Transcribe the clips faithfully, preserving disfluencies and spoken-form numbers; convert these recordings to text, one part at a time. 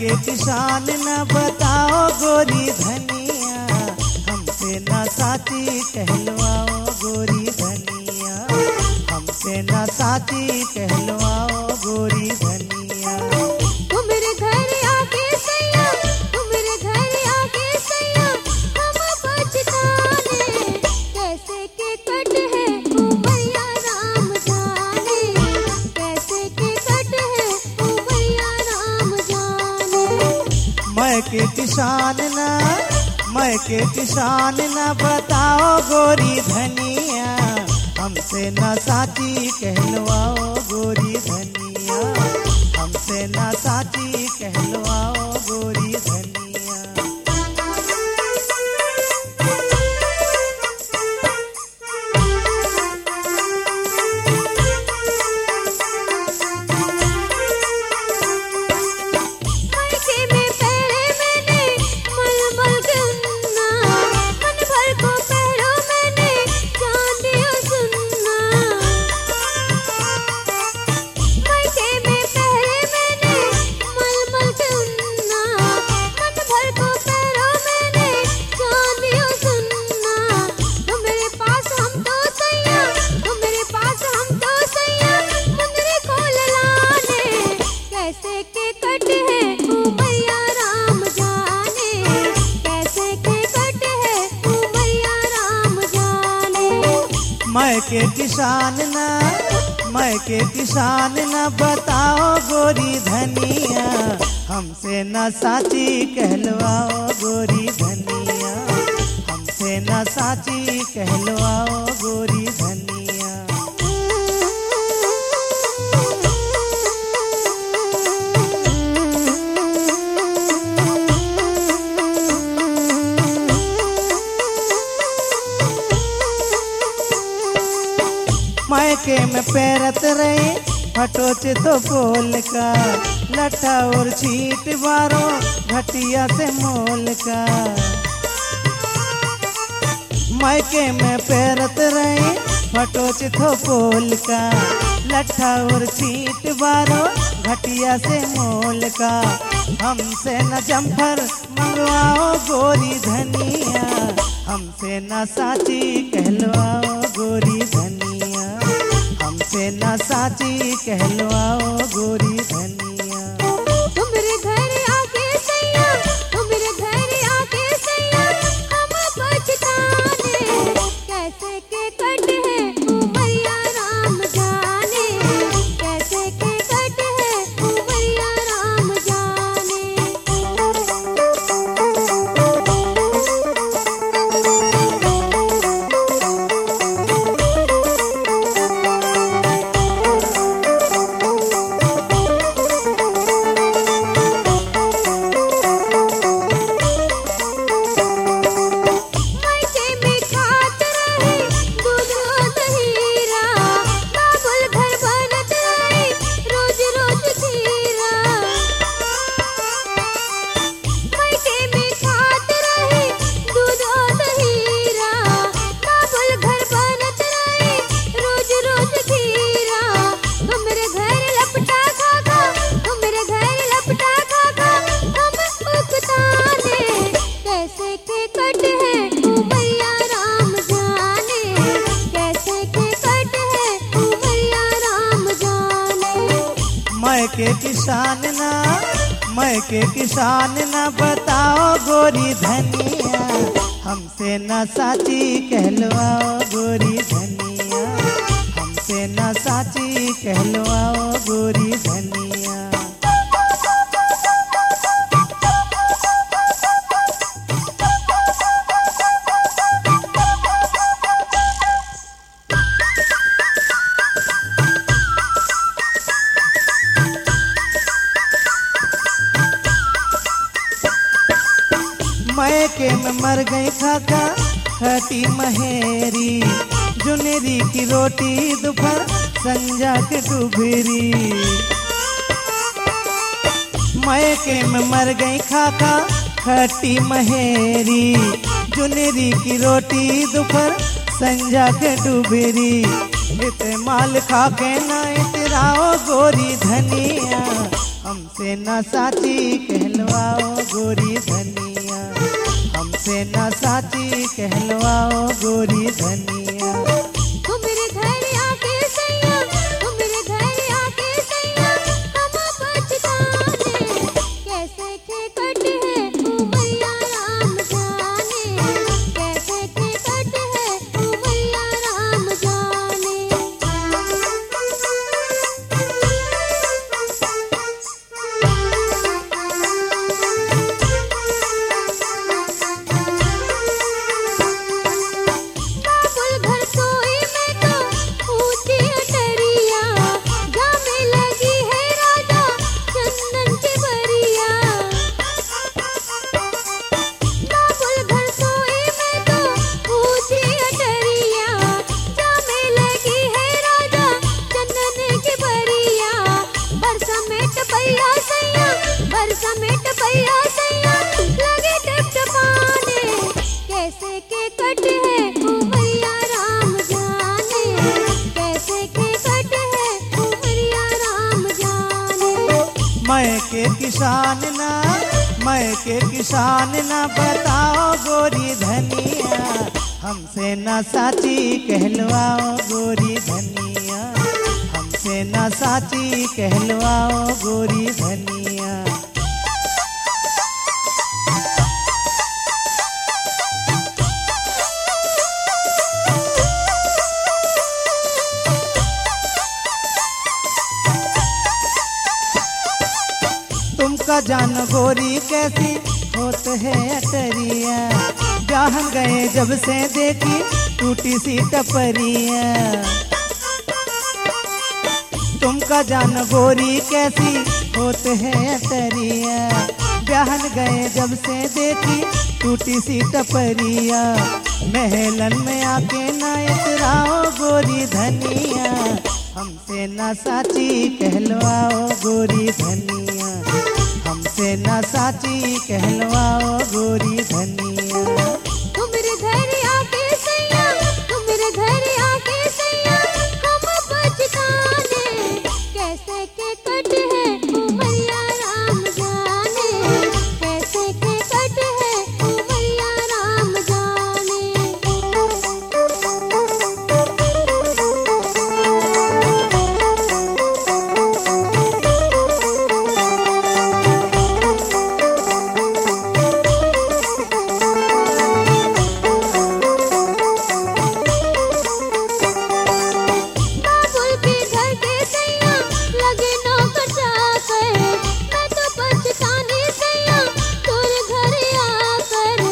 के किसान न बताओ गोरी धनिया, हमसे न साची कहलवाओ गोरी धनिया, हमसे न साची कहलवाओ गोरी धनिया। तू मेरे घर आके सैया, तू मेरे घर आके सैया, हम पछताने कैसे के कट है उमरिया राम जाने, कैसे के कट है उमरिया राम जाने। मैं के किसान न मैं के किसान न बताओ गोरी धनिया, हमसे न साची कहलवाओ गोरी धनिया, हमसे न साची कहलवाओ गोरी धनिया। मैं के किसान न मैं के किसान न बताओ गोरी धनिया, हमसे न साची कहलवाओ गोरी धनिया, हमसे न साची कहलवाओ गोरी धनिया। मायके में पैरत रहे फटोच तो बोल का, लठा और छीट बारो घटिया से मोल का। मायके में पैरत रहे फटोच तो बोल का, लठा और छीट बारो घटिया से मोल का। हमसे न जम्फर मंगवाओ गोरी धनिया, हमसे न साची कहलवाओ गोरी धनिया, हमसे न साची कहलवाओ गोरी धनिया। तू मेरे घर आके सैया, तू मेरे घर आके सैया, हम पछताने कैसे के कट है उमरिया राम जाने, कैसे के कट है उमरिया राम जाने। मैं के किसान ना मैं के किसान ना बताओ गोरी धनिया, हमसे न साची कहलवाओ गोरी धनिया, हमसे न साची कहलवाओ गोरी धनिया। मैके में मर गई खाका खटी महेरी, जुनेरी की रोटी दोपहर संजा के डूबेरी। मैके में मर गई खाका खटी महेरी, जुनेरी की रोटी दोपहर संजा के डूबेरी। इतने माल खा के ना इतराओ गोरी धनिया, हमसे ना साची कहला कहलवाओ गोरी धनिया, हमसे ना साची कहलवाओ गोरी धनिया। तू मेरे घर आके सैया, तू मेरे घर आके सैया, हम पछताने कैसे के कट है उमरिया राम जाने, कैसे के कट है उमरिया राम जाने। बाबुल घर सोई में तो ऊंची अटरिया, जामे लगी है राजा चंदन की बरिया। बाबुल घर सोई में तो ऊंची अटरिया, जामे लगी है राजा चंदन की बरिया। बरसा में टपैया सैया, बरसा में टपैया सैया, लगे टपटपाने कैसे के कट है उमरिया राम जाने, कैसे के कट है उमरिया राम जाने। मैं के किसान ना, मैं के किसान ना बताओ गोरी धनिया, हमसे ना साची कहलवाओ गोरी धनिया, हमसे ना साची कहलवाओ गोरी धनिया। तुमका जान गोरी कैसी होत है अटरिया, ब्याहन गए जब से देखी टूटी सी टपरिया। तुमका जान गोरी कैसी होत है अटरिया, ब्याहन गए जब से देखी टूटी सी टपरिया। महलन में आके ना इतराओ गोरी धनिया, हमसे ना साची कहलवाओ गोरी धनिया, हमसे ना साची कहलवाओ गोरी धनिया। तू मेरे घर आके सैया, तू मेरे घर आके सैया, हम पछताने कैसे के कट है उमरिया राम जाने, कैसे के कट है उमरिया राम जाने। बाबुल के घर के सैया लगे नौकर चाकर, मैं तो पछतानी सैया तोर घर आकर।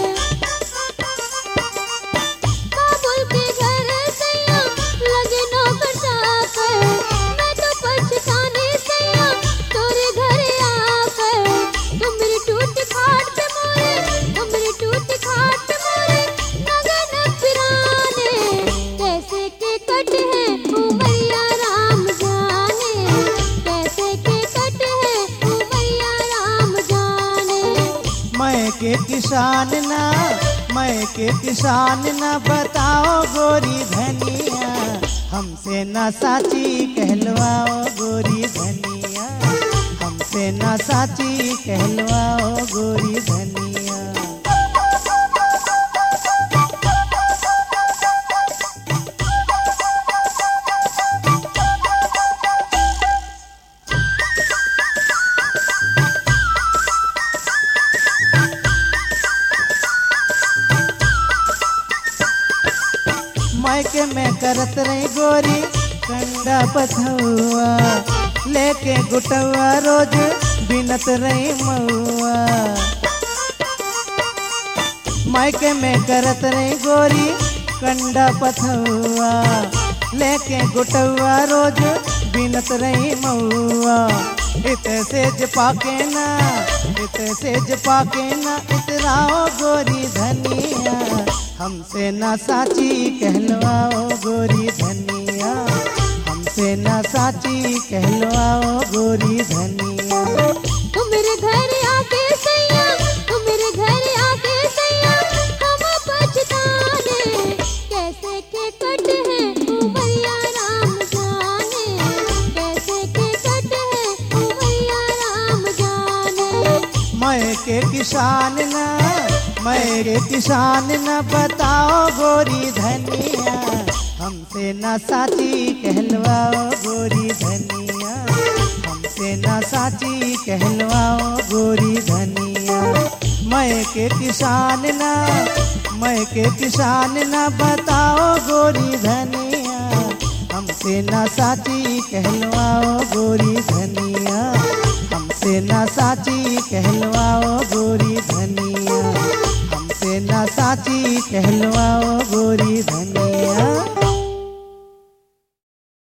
बाबुल के घर सैया लगे नौकर चाकर, मैं तो पछतानी सैया तोर घर आकर। तुम मेरी टूट खाट पे मोरे, तुम मेरी टूट खाट पे मोरे नगन फिराने कैसे के कट है उमरिया राम जाने, कैसे के कट है उमरिया राम जाने। मैं के किसान ना, मैं के किसान ना बताओ गोरी धनिया, हमसे ना साची कहलवाओ गोरी धनिया, हमसे ना साची कहलवाओ गोरी धनिया। मायके में करत रही गोरी कंडा पथुआ, लेके गुटवा रोज बिनत रही मऊआ। मायके में करत रही गोरी कंडा पथुआ, लेके गुटवा रोज बिनत रही मऊआ। इते सेज पाके ना, इते सेज पाके ना इतराओ गोरी धनिया, हमसे ना साची कहलवाओ गोरी धनिया, हमसे ना साची कहलवाओ गोरी धनिया। तू मेरे घर आके सैया, तू मेरे घर आके सैया, हम पछताने कैसे के कट है उमरिया राम जाने, कैसे के कट है उमरिया राम जाने। मैं किसान न मैं के किसान न बताओ गोरी धनिया हमसे न साची कहलवाओ गोरी धनिया हमसे न साची कहलवाओ गोरी धनिया मैं के किसान न मैं के किसान न बताओ गोरी धनिया हमसे न साची कहलवाओ गोरी धनिया हमसे न साची कहलवाओ गोरी धनिया हमसे न साची कहलवाओ गोरी धनिया।